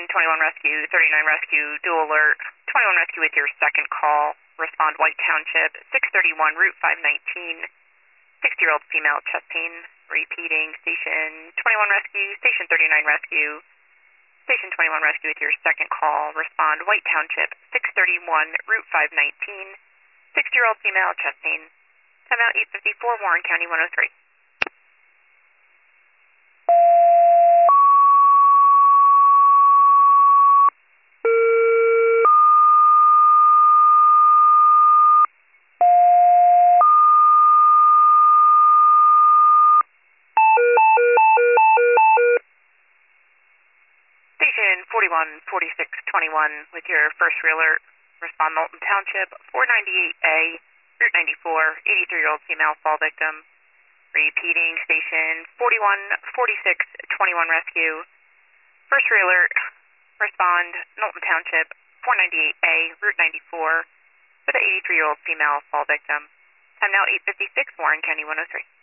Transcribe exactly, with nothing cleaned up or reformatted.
twenty-one Rescue, thirty-nine Rescue, dual alert. twenty-one Rescue with your second call. Respond White Township, six thirty-one Route five nineteen. sixty-year-old female, chest pain. Repeating, Station twenty-one Rescue, Station thirty-nine Rescue. Station twenty-one Rescue with your second call. Respond White Township, six thirty-one Route five nineteen. sixty-year-old female, chest pain. Timeout eight fifty-four, Warren County one oh three. Station forty-one forty-six twenty-one with your first alert. Respond Knowlton Township, four ninety-eight A, Route ninety-four, eighty-three-year-old female fall victim. Repeating, Station forty-one forty-six twenty-one Rescue. First alert. Respond Knowlton Township, four ninety-eight A, Route ninety-four, with an eighty-three-year-old female fall victim. Time now eight fifty-six, Warren County one oh three.